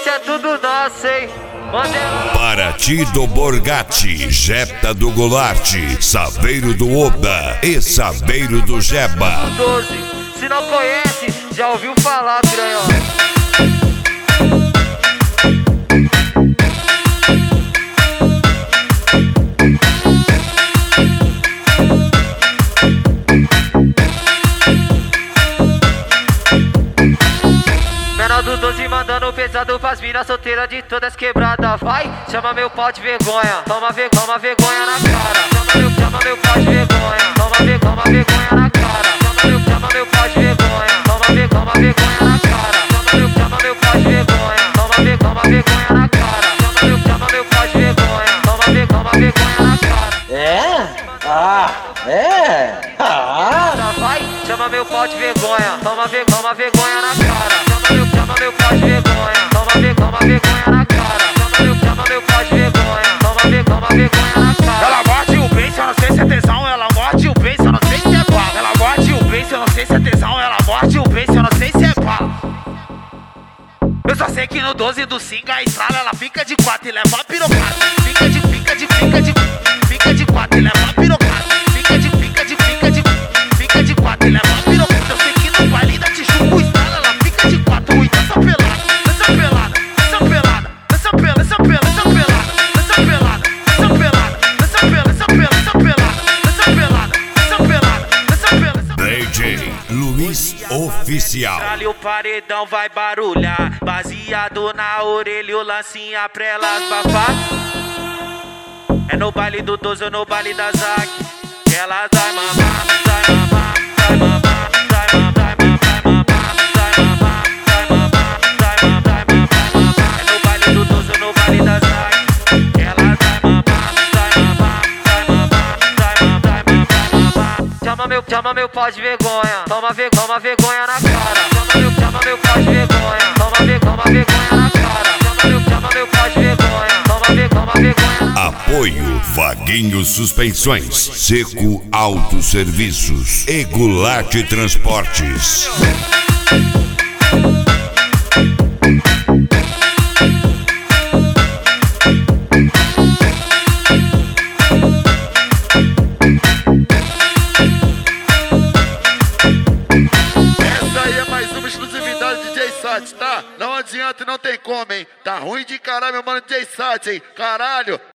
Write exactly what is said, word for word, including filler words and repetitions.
é tudo nosso, hein? Mandela. Paraty do Borgatti, Jetta do Goulart, Saveiro do Oba e Saveiro do Jeba. doze, se não conhece, já ouviu falar, piranhão. Menor do doze mandando pesado pras minas solteiras de todas quebradas. Vai, chama meu pau de vergonha. Toma, ve toma vergonha na cara. Chama meu, chama meu pau de vergonha. Toma, ve toma vergonha na cara. Chama meu, chama meu pau de vergonha. Toma, ve toma vergonha na cara. Chama meu, chama meu pau de vergonha. Toma, ve toma vergonha na cara. Chama meu, chama meu pau de vergonha. Toma, ve toma vergonha na cara. É? Ah, é? Ah! Vai, chama meu pau de vergonha. Toma, ve toma vergonha na cara. Chama meu pau de vergonha, toma ver, toma vergonha na cara. Chama meu, chama meu pau de vergonha, toma ver, toma vergonha na cara. Ela morde o beijo, eu não sei se é tesão. Ela morde o beijo, eu não sei se é bala. Ela morde o beijo, eu não sei se é tesão. Ela morde o beijo, eu não sei se é bala. Eu só sei que no doze do Singa a estrala, ela fica de quatro e leva a pirocada. Fica de, fica de, fica de, fica de quatro e leva a pirocada. Fica de, fica de, fica de, fica de quatro e leva a pirocada. Eu sei que no baile da Tijuca o estrala, ela fica de quatro e dança pelada. Dança pelada, dança pelada, dança pelada, dança pelada, dança pelada, dança pelada, dança pelada, dança pelada, dança pelada, dança pelada, dança pelada, dança pelada, dança pelada. D J Luiz Oficial. Ali o paredão vai barulhar, baseado na orelha, o lancinha pra elas bafar. É no baile do doze ou no baile da Zac, que elas vai mamar, vai mamar, vai mamar, vai mamar, vai mamar, vai mamar, vai mamar, vai mamar, vai mamar. É no baile do doze ou no baile da Zac, que elas vai mamar, vai mamar, vai mamar, vai mamar, vai mamar. Chama meu, chama meu pau de vergonha, toma ver, toma vergonha na cara. Chama meu, chama meu pau de vergonha, toma ver, toma vergonha na cara. Chama meu, chama meu pau de vergonha, toma ver, toma vergonha. Apoio Vaguinho Suspensões, Seco Autosserviços e Goulart Transportes. Essa aí é mais uma exclusividade de D J Sat, tá? Não adianta e não tem como, hein? Tá ruim de caralho, meu mano D J Sat, hein? Caralho!